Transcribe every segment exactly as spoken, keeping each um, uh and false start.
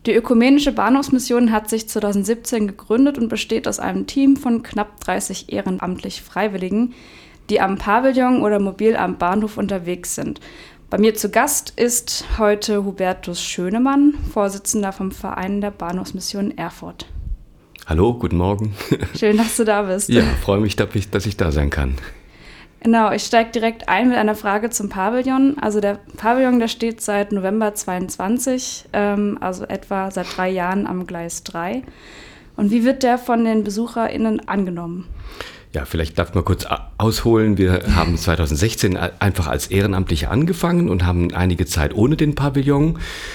Die Ökumenische Bahnhofsmission hat sich zweitausendsiebzehn gegründet und besteht aus einem Team von knapp dreißig ehrenamtlich Freiwilligen, die am Pavillon oder mobil am Bahnhof unterwegs sind. Bei mir zu Gast ist heute Hubertus Schönemann, Vorsitzender vom Verein der Bahnhofsmission Erfurt. Hallo, guten Morgen. Schön, dass du da bist. Ja, freue mich, dass ich, dass ich da sein kann. Genau, ich steige direkt ein mit einer Frage zum Pavillon. Also der Pavillon, der steht seit November zweiundzwanzig, ähm, also etwa seit drei Jahren am Gleis drei. Und wie wird der von den BesucherInnen angenommen? Ja, vielleicht darf man kurz ausholen. Wir haben zweitausendsechzehn einfach als Ehrenamtliche angefangen und haben einige Zeit ohne den Pavillon.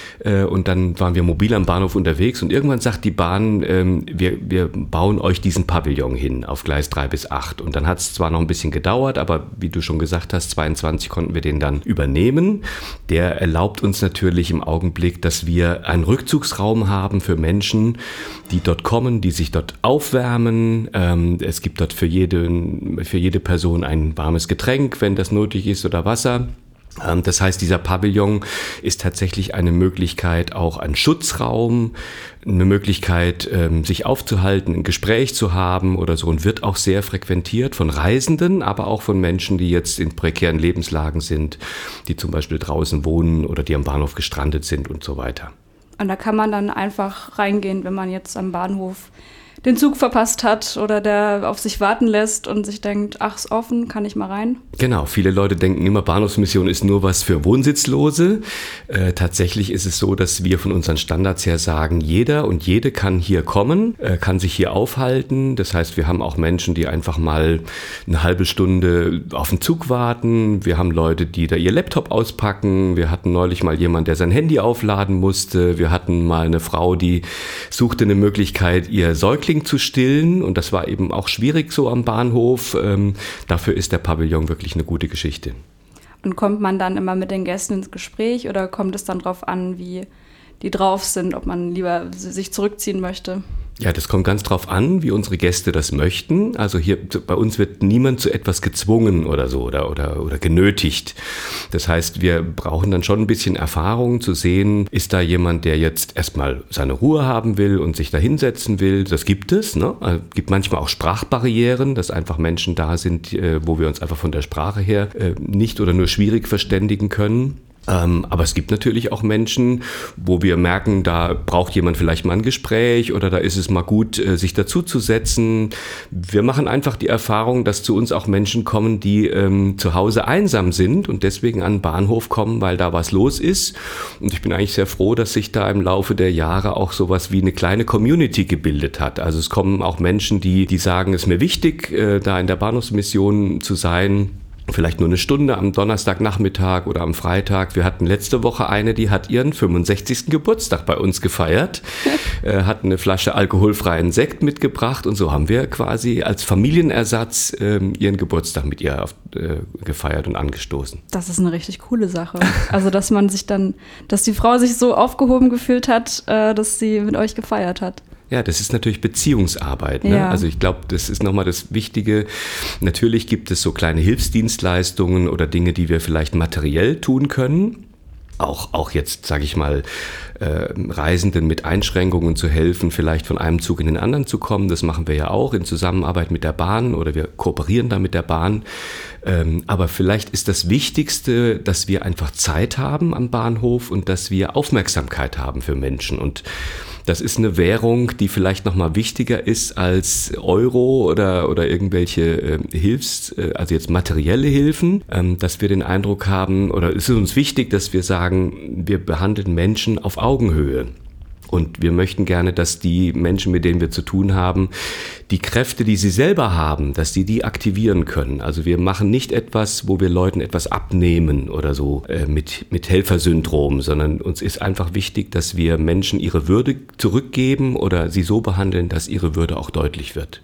Und dann waren wir mobil am Bahnhof unterwegs und irgendwann sagt die Bahn, wir, wir bauen euch diesen Pavillon hin auf Gleis drei bis acht. Und dann hat es zwar noch ein bisschen gedauert, aber wie du schon gesagt hast, zweiundzwanzig konnten wir den dann übernehmen. Der erlaubt uns natürlich im Augenblick, dass wir einen Rückzugsraum haben für Menschen, die dort kommen, die sich dort aufwärmen. Es gibt dort für jede, für jede Person ein warmes Getränk, wenn das nötig ist, oder Wasser. Das heißt, dieser Pavillon ist tatsächlich eine Möglichkeit, auch ein Schutzraum, eine Möglichkeit, sich aufzuhalten, ein Gespräch zu haben oder so, und wird auch sehr frequentiert von Reisenden, aber auch von Menschen, die jetzt in prekären Lebenslagen sind, die zum Beispiel draußen wohnen oder die am Bahnhof gestrandet sind und so weiter. Und da kann man dann einfach reingehen, wenn man jetzt am Bahnhof den Zug verpasst hat oder der auf sich warten lässt und sich denkt, ach, ist offen, kann ich mal rein? Genau, viele Leute denken immer, Bahnhofsmission ist nur was für Wohnsitzlose. Äh, tatsächlich ist es so, dass wir von unseren Standards her sagen, jeder und jede kann hier kommen, äh, kann sich hier aufhalten. Das heißt, wir haben auch Menschen, die einfach mal eine halbe Stunde auf den Zug warten. Wir haben Leute, die da ihr Laptop auspacken. Wir hatten neulich mal jemanden, der sein Handy aufladen musste. Wir hatten mal eine Frau, die suchte eine Möglichkeit, ihr Säugling zu stillen, und das war eben auch schwierig so am Bahnhof. Ähm, dafür ist der Pavillon wirklich eine gute Geschichte. Und kommt man dann immer mit den Gästen ins Gespräch oder kommt es dann drauf an, wie die drauf sind, ob man lieber sich zurückziehen möchte? Ja, das kommt ganz drauf an, wie unsere Gäste das möchten. Also hier bei uns wird niemand zu etwas gezwungen oder so oder, oder, oder genötigt. Das heißt, wir brauchen dann schon ein bisschen Erfahrung zu sehen, ist da jemand, der jetzt erstmal seine Ruhe haben will und sich da hinsetzen will. Das gibt es, ne? Es gibt manchmal auch Sprachbarrieren, dass einfach Menschen da sind, wo wir uns einfach von der Sprache her nicht oder nur schwierig verständigen können. Ähm, aber es gibt natürlich auch Menschen, wo wir merken, da braucht jemand vielleicht mal ein Gespräch oder da ist es mal gut, äh, sich dazuzusetzen. Wir machen einfach die Erfahrung, dass zu uns auch Menschen kommen, die ähm, zu Hause einsam sind und deswegen an den Bahnhof kommen, weil da was los ist. Und ich bin eigentlich sehr froh, dass sich da im Laufe der Jahre auch sowas wie eine kleine Community gebildet hat. Also es kommen auch Menschen, die, die sagen, es ist mir wichtig, äh, da in der Bahnhofsmission zu sein. Vielleicht nur eine Stunde am Donnerstagnachmittag oder am Freitag. Wir hatten letzte Woche eine, die hat ihren fünfundsechzigsten Geburtstag bei uns gefeiert, äh, hat eine Flasche alkoholfreien Sekt mitgebracht und so haben wir quasi als Familienersatz äh, ihren Geburtstag mit ihr auf, äh, gefeiert und angestoßen. Das ist eine richtig coole Sache. Also, dass man sich dann, dass die Frau sich so aufgehoben gefühlt hat, äh, dass sie mit euch gefeiert hat. Ja, das ist natürlich Beziehungsarbeit. Ne? Ja. Also ich glaube, das ist nochmal das Wichtige. Natürlich gibt es so kleine Hilfsdienstleistungen oder Dinge, die wir vielleicht materiell tun können. Auch, auch jetzt, sage ich mal, äh, Reisenden mit Einschränkungen zu helfen, vielleicht von einem Zug in den anderen zu kommen. Das machen wir ja auch in Zusammenarbeit mit der Bahn oder wir kooperieren da mit der Bahn. Ähm, aber vielleicht ist das Wichtigste, dass wir einfach Zeit haben am Bahnhof und dass wir Aufmerksamkeit haben für Menschen. Und das ist eine Währung, die vielleicht noch mal wichtiger ist als Euro oder, oder irgendwelche äh, Hilfs-, äh, also jetzt materielle Hilfen, ähm, dass wir den Eindruck haben, oder es ist uns wichtig, dass wir sagen, wir behandeln Menschen auf Augenhöhe. Und wir möchten gerne, dass die Menschen, mit denen wir zu tun haben, die Kräfte, die sie selber haben, dass die die aktivieren können. Also wir machen nicht etwas, wo wir Leuten etwas abnehmen oder so äh, mit, mit Helfersyndrom, sondern uns ist einfach wichtig, dass wir Menschen ihre Würde zurückgeben oder sie so behandeln, dass ihre Würde auch deutlich wird.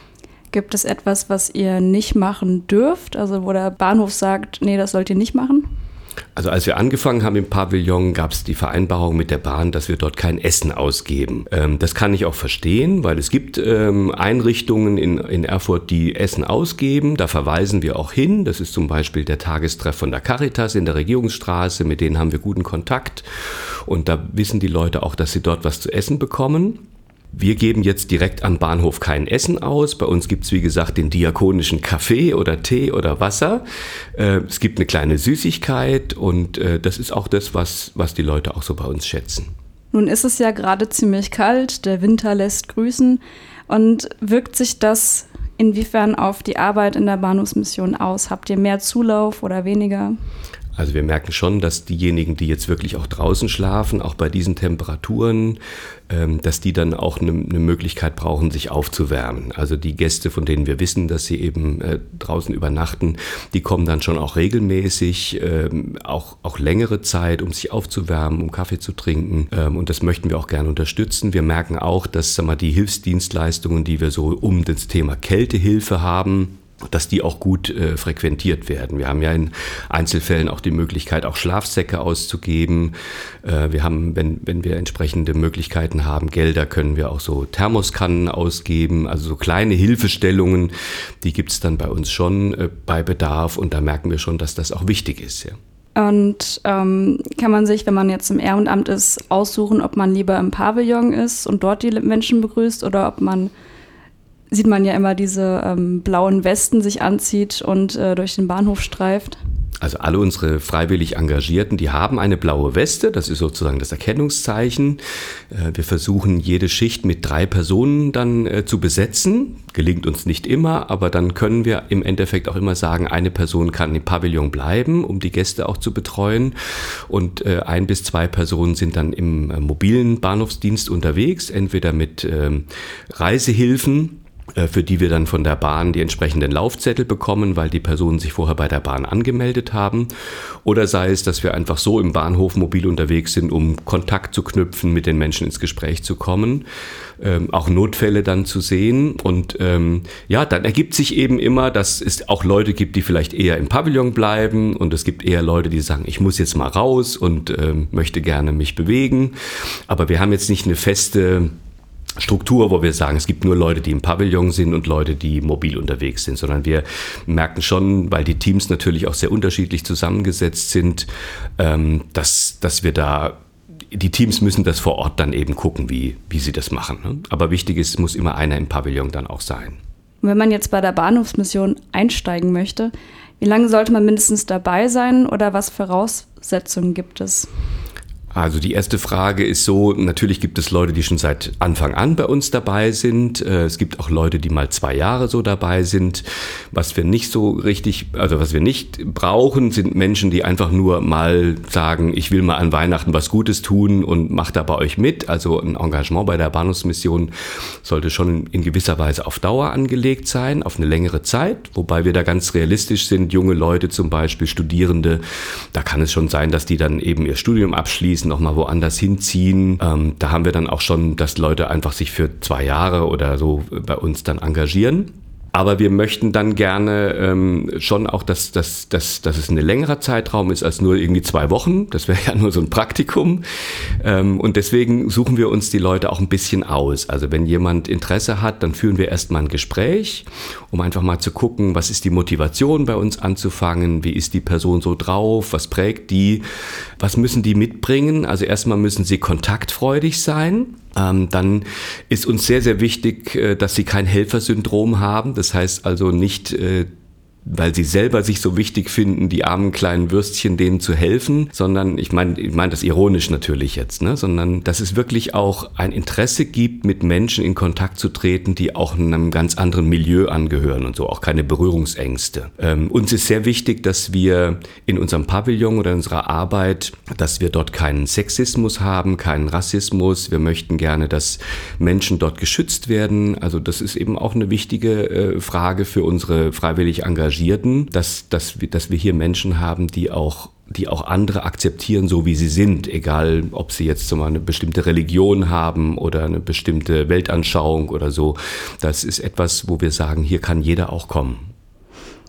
Gibt es etwas, was ihr nicht machen dürft? Also wo der Bahnhof sagt, nee, das sollt ihr nicht machen? Also als wir angefangen haben im Pavillon, gab es die Vereinbarung mit der Bahn, dass wir dort kein Essen ausgeben. Ähm, das kann ich auch verstehen, weil es gibt ähm, Einrichtungen in, in Erfurt, die Essen ausgeben. Da verweisen wir auch hin. Das ist zum Beispiel der Tagestreff von der Caritas in der Regierungsstraße. Mit denen haben wir guten Kontakt. Und da wissen die Leute auch, dass sie dort was zu essen bekommen. Wir geben jetzt direkt am Bahnhof kein Essen aus. Bei uns gibt es, wie gesagt, den diakonischen Kaffee oder Tee oder Wasser. Äh, es gibt eine kleine Süßigkeit und äh, das ist auch das, was, was die Leute auch so bei uns schätzen. Nun ist es ja gerade ziemlich kalt, der Winter lässt grüßen. Und wirkt sich das inwiefern auf die Arbeit in der Bahnhofsmission aus? Habt ihr mehr Zulauf oder weniger? Also wir merken schon, dass diejenigen, die jetzt wirklich auch draußen schlafen, auch bei diesen Temperaturen, ähm, dass die dann auch eine ne Möglichkeit brauchen, sich aufzuwärmen. Also die Gäste, von denen wir wissen, dass sie eben äh, draußen übernachten, die kommen dann schon auch regelmäßig, ähm, auch, auch längere Zeit, um sich aufzuwärmen, um Kaffee zu trinken. Ähm, und das möchten wir auch gerne unterstützen. Wir merken auch, dass, sag mal, die Hilfsdienstleistungen, die wir so um das Thema Kältehilfe haben, dass die auch gut äh, frequentiert werden. Wir haben ja in Einzelfällen auch die Möglichkeit, auch Schlafsäcke auszugeben. Äh, wir haben, wenn, wenn wir entsprechende Möglichkeiten haben, Gelder, können wir auch so Thermoskannen ausgeben. Also so kleine Hilfestellungen, die gibt es dann bei uns schon äh, bei Bedarf. Und da merken wir schon, dass das auch wichtig ist. Ja. Und ähm, kann man sich, wenn man jetzt im Ehrenamt ist, aussuchen, ob man lieber im Pavillon ist und dort die Menschen begrüßt oder ob man, sieht man ja immer diese ähm, blauen Westen sich anzieht und äh, durch den Bahnhof streift? Also alle unsere freiwillig Engagierten, die haben eine blaue Weste, das ist sozusagen das Erkennungszeichen. Wir versuchen jede Schicht mit drei Personen dann äh, zu besetzen. Gelingt uns nicht immer, aber dann können wir im Endeffekt auch immer sagen, eine Person kann im Pavillon bleiben, um die Gäste auch zu betreuen. Und äh, ein bis zwei Personen sind dann im äh, mobilen Bahnhofsdienst unterwegs, entweder mit ähm, Reisehilfen, für die wir dann von der Bahn die entsprechenden Laufzettel bekommen, weil die Personen sich vorher bei der Bahn angemeldet haben. Oder sei es, dass wir einfach so im Bahnhof mobil unterwegs sind, um Kontakt zu knüpfen, mit den Menschen ins Gespräch zu kommen, ähm, auch Notfälle dann zu sehen. Und ähm, ja, dann ergibt sich eben immer, dass es auch Leute gibt, die vielleicht eher im Pavillon bleiben, und es gibt eher Leute, die sagen, ich muss jetzt mal raus und ähm, möchte gerne mich bewegen. Aber wir haben jetzt nicht eine feste Struktur, wo wir sagen, es gibt nur Leute, die im Pavillon sind und Leute, die mobil unterwegs sind, sondern wir merken schon, weil die Teams natürlich auch sehr unterschiedlich zusammengesetzt sind, dass, dass wir da, die Teams müssen das vor Ort dann eben gucken, wie, wie sie das machen. Aber wichtig ist, es muss immer einer im Pavillon dann auch sein. Und wenn man jetzt bei der Bahnhofsmission einsteigen möchte, wie lange sollte man mindestens dabei sein oder was für Voraussetzungen gibt es? Also die erste Frage ist so, natürlich gibt es Leute, die schon seit Anfang an bei uns dabei sind. Es gibt auch Leute, die mal zwei Jahre so dabei sind. Was wir nicht so richtig, also was wir nicht brauchen, sind Menschen, die einfach nur mal sagen, ich will mal an Weihnachten was Gutes tun und macht da bei euch mit. Also ein Engagement bei der Bahnhofsmission sollte schon in gewisser Weise auf Dauer angelegt sein, auf eine längere Zeit. Wobei wir da ganz realistisch sind, junge Leute zum Beispiel, Studierende, da kann es schon sein, dass die dann eben ihr Studium abschließen, noch mal woanders hinziehen. Ähm, da haben wir dann auch schon, dass Leute einfach sich für zwei Jahre oder so bei uns dann engagieren. Aber wir möchten dann gerne ähm, schon auch, dass, dass, dass, dass es ein längerer Zeitraum ist als nur irgendwie zwei Wochen. Das wäre ja nur so ein Praktikum. Ähm, und deswegen suchen wir uns die Leute auch ein bisschen aus. Also wenn jemand Interesse hat, dann führen wir erstmal ein Gespräch, um einfach mal zu gucken, was ist die Motivation bei uns anzufangen, wie ist die Person so drauf, was prägt die, was müssen die mitbringen. Also erstmal müssen sie kontaktfreudig sein. Ähm, dann ist uns sehr, sehr wichtig, äh, dass sie kein Helfersyndrom haben. Das heißt also nicht, äh, weil sie selber sich so wichtig finden, die armen kleinen Würstchen denen zu helfen, sondern ich meine, ich meine das ironisch natürlich jetzt, ne? Sondern dass es wirklich auch ein Interesse gibt, mit Menschen in Kontakt zu treten, die auch in einem ganz anderen Milieu angehören und so, auch keine Berührungsängste. Ähm, uns ist sehr wichtig, dass wir in unserem Pavillon oder in unserer Arbeit, dass wir dort keinen Sexismus haben, keinen Rassismus. Wir möchten gerne, dass Menschen dort geschützt werden. Also das ist eben auch eine wichtige äh, Frage für unsere freiwillig Engagierten, dass, dass, wir, dass wir hier Menschen haben, die auch, die auch andere akzeptieren, so wie sie sind, egal ob sie jetzt so mal eine bestimmte Religion haben oder eine bestimmte Weltanschauung oder so. Das ist etwas, wo wir sagen, hier kann jeder auch kommen.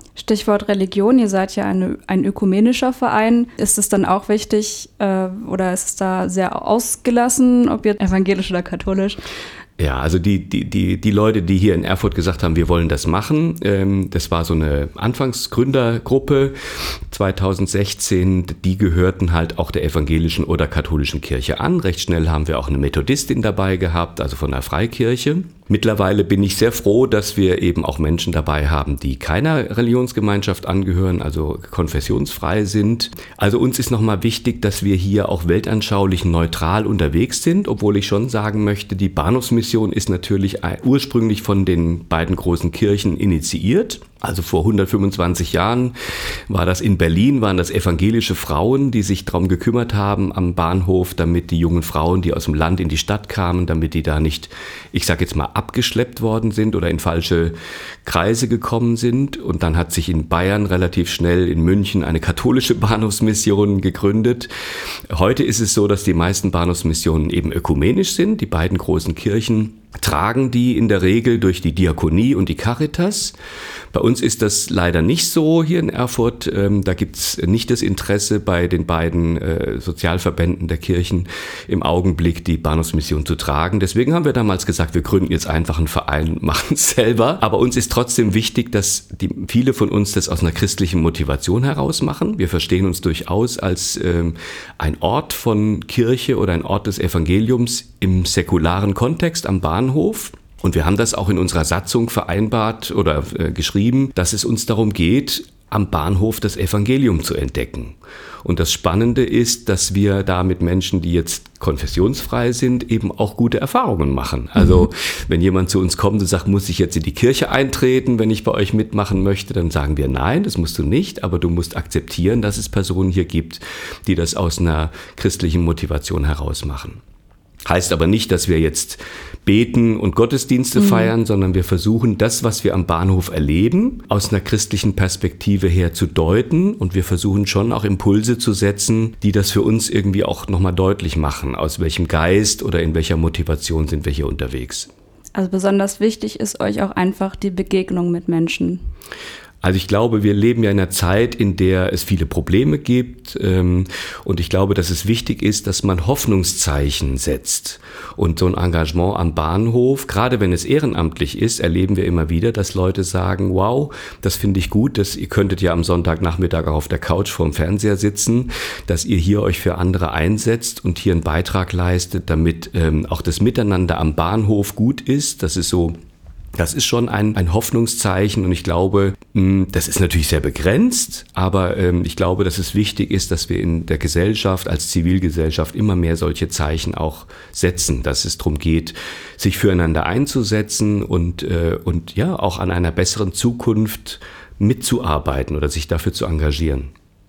Stichwort Religion, ihr seid ja eine, ein ökumenischer Verein. Ist es dann auch wichtig äh, oder ist es da sehr ausgelassen, ob ihr evangelisch oder katholisch? Ja, also die, die, die, die Leute, die hier in Erfurt gesagt haben, wir wollen das machen, ähm, das war so eine Anfangsgründergruppe zweitausendsechzehn, die gehörten halt auch der evangelischen oder katholischen Kirche an. Recht schnell haben wir auch eine Methodistin dabei gehabt, also von der Freikirche. Mittlerweile bin ich sehr froh, dass wir eben auch Menschen dabei haben, die keiner Religionsgemeinschaft angehören, also konfessionsfrei sind. Also uns ist nochmal wichtig, dass wir hier auch weltanschaulich neutral unterwegs sind, obwohl ich schon sagen möchte, die Bahnhofsmission ist natürlich ursprünglich von den beiden großen Kirchen initiiert. Also vor hundertfünfundzwanzig Jahren war das in Berlin, waren das evangelische Frauen, die sich darum gekümmert haben am Bahnhof, damit die jungen Frauen, die aus dem Land in die Stadt kamen, damit die da nicht, ich sage jetzt mal, abgeschleppt worden sind oder in falsche Kreise gekommen sind. Und dann hat sich in Bayern relativ schnell in München eine katholische Bahnhofsmission gegründet. Heute ist es so, dass die meisten Bahnhofsmissionen eben ökumenisch sind. Die beiden großen Kirchen tragen die in der Regel durch die Diakonie und die Caritas. Bei uns ist das leider nicht so hier in Erfurt. Ähm, da gibt es nicht das Interesse bei den beiden äh, Sozialverbänden der Kirchen im Augenblick, die Bahnhofsmission zu tragen. Deswegen haben wir damals gesagt, wir gründen jetzt einfach einen Verein und machen es selber. Aber uns ist trotzdem wichtig, dass die, viele von uns das aus einer christlichen Motivation heraus machen. Wir verstehen uns durchaus als ähm, ein Ort von Kirche oder ein Ort des Evangeliums im säkularen Kontext am Bahnhof. Und wir haben das auch in unserer Satzung vereinbart oder äh, geschrieben, dass es uns darum geht, am Bahnhof das Evangelium zu entdecken. Und das Spannende ist, dass wir da mit Menschen, die jetzt konfessionsfrei sind, eben auch gute Erfahrungen machen. Also mhm. wenn jemand zu uns kommt und sagt, muss ich jetzt in die Kirche eintreten, wenn ich bei euch mitmachen möchte, dann sagen wir, nein, das musst du nicht, aber du musst akzeptieren, dass es Personen hier gibt, die das aus einer christlichen Motivation heraus machen. Heißt aber nicht, dass wir jetzt beten und Gottesdienste mhm. feiern, sondern wir versuchen, das, was wir am Bahnhof erleben, aus einer christlichen Perspektive her zu deuten. Und wir versuchen schon auch Impulse zu setzen, die das für uns irgendwie auch nochmal deutlich machen. Aus welchem Geist oder in welcher Motivation sind wir hier unterwegs. Also besonders wichtig ist euch auch einfach die Begegnung mit Menschen. Also ich glaube, wir leben ja in einer Zeit, in der es viele Probleme gibt, ähm, und ich glaube, dass es wichtig ist, dass man Hoffnungszeichen setzt. Und so ein Engagement am Bahnhof, gerade wenn es ehrenamtlich ist, erleben wir immer wieder, dass Leute sagen, wow, das finde ich gut, dass ihr könntet ja am Sonntagnachmittag auch auf der Couch vorm Fernseher sitzen, dass ihr hier euch für andere einsetzt und hier einen Beitrag leistet, damit ähm, auch das Miteinander am Bahnhof gut ist. Das ist so Das ist schon ein, ein Hoffnungszeichen und ich glaube, das ist natürlich sehr begrenzt, aber ich glaube, dass es wichtig ist, dass wir in der Gesellschaft als Zivilgesellschaft immer mehr solche Zeichen auch setzen, dass es darum geht, sich füreinander einzusetzen und, und ja, auch an einer besseren Zukunft mitzuarbeiten oder sich dafür zu engagieren.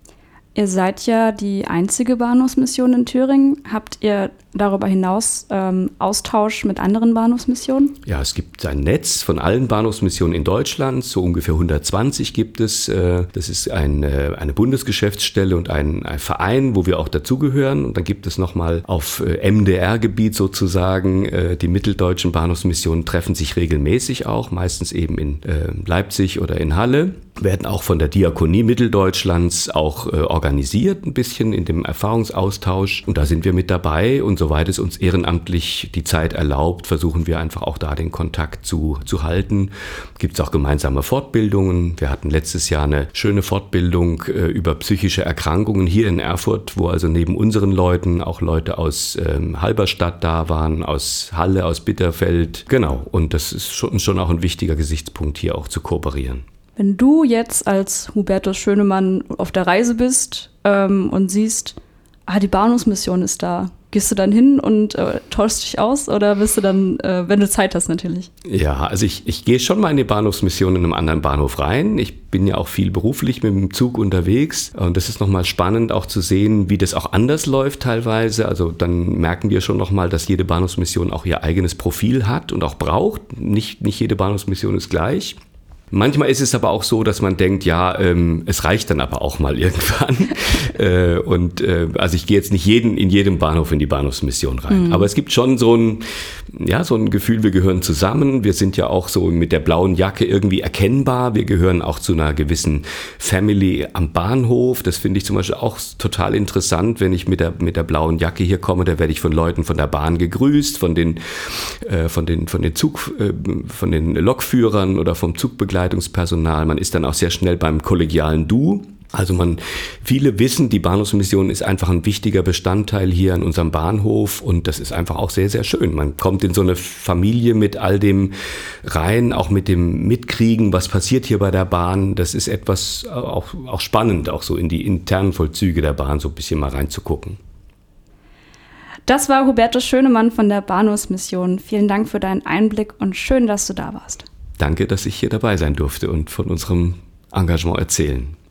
Ihr seid ja die einzige Bahnhofsmission in Thüringen. Habt ihr darüber hinaus ähm, Austausch mit anderen Bahnhofsmissionen? Ja, es gibt ein Netz von allen Bahnhofsmissionen in Deutschland. So ungefähr hundertzwanzig gibt es. Äh, das ist ein, äh, eine Bundesgeschäftsstelle und ein, ein Verein, wo wir auch dazugehören. Und dann gibt es nochmal auf äh, M D R-Gebiet sozusagen, äh, die mitteldeutschen Bahnhofsmissionen treffen sich regelmäßig auch, meistens eben in äh, Leipzig oder in Halle. Werden auch von der Diakonie Mitteldeutschlands auch äh, organisiert, ein bisschen in dem Erfahrungsaustausch. Und da sind wir mit dabei. Und soweit es uns ehrenamtlich die Zeit erlaubt, versuchen wir einfach auch da den Kontakt zu, zu halten. Gibt es auch gemeinsame Fortbildungen. Wir hatten letztes Jahr eine schöne Fortbildung äh, über psychische Erkrankungen hier in Erfurt, wo also neben unseren Leuten auch Leute aus ähm, Halberstadt da waren, aus Halle, aus Bitterfeld. Genau, und das ist schon, schon auch ein wichtiger Gesichtspunkt, hier auch zu kooperieren. Wenn du jetzt als Hubertus Schönemann auf der Reise bist ähm, und siehst, ah, die Bahnhofsmission ist da, gehst du dann hin und äh, tauschst dich aus oder bist du dann, äh, wenn du Zeit hast natürlich? Ja, also ich, ich gehe schon mal in die Bahnhofsmission in einem anderen Bahnhof rein. Ich bin ja auch viel beruflich mit dem Zug unterwegs und das ist nochmal spannend auch zu sehen, wie das auch anders läuft teilweise. Also dann merken wir schon nochmal, dass jede Bahnhofsmission auch ihr eigenes Profil hat und auch braucht. Nicht, nicht jede Bahnhofsmission ist gleich. Manchmal ist es aber auch so, dass man denkt, ja, ähm, es reicht dann aber auch mal irgendwann. äh, und äh, also ich gehe jetzt nicht jeden, in jedem Bahnhof in die Bahnhofsmission rein. Mhm. Aber es gibt schon so ein, ja, so ein Gefühl, wir gehören zusammen. Wir sind ja auch so mit der blauen Jacke irgendwie erkennbar. Wir gehören auch zu einer gewissen Family am Bahnhof. Das finde ich zum Beispiel auch total interessant, wenn ich mit der, mit der blauen Jacke hier komme, da werde ich von Leuten von der Bahn gegrüßt, von den, äh, von den, von den Zug, äh, von den Lokführern oder vom Zugbegleitungspersonal. Man ist dann auch sehr schnell beim kollegialen Du. Also man, viele wissen, die Bahnhofsmission ist einfach ein wichtiger Bestandteil hier an unserem Bahnhof und das ist einfach auch sehr, sehr schön. Man kommt in so eine Familie mit all dem rein, auch mit dem Mitkriegen, was passiert hier bei der Bahn. Das ist etwas auch, auch spannend, auch so in die internen Vollzüge der Bahn so ein bisschen mal reinzugucken. Das war Hubertus Schönemann von der Bahnhofsmission. Vielen Dank für deinen Einblick und schön, dass du da warst. Danke, dass ich hier dabei sein durfte und von unserem Engagement erzählen.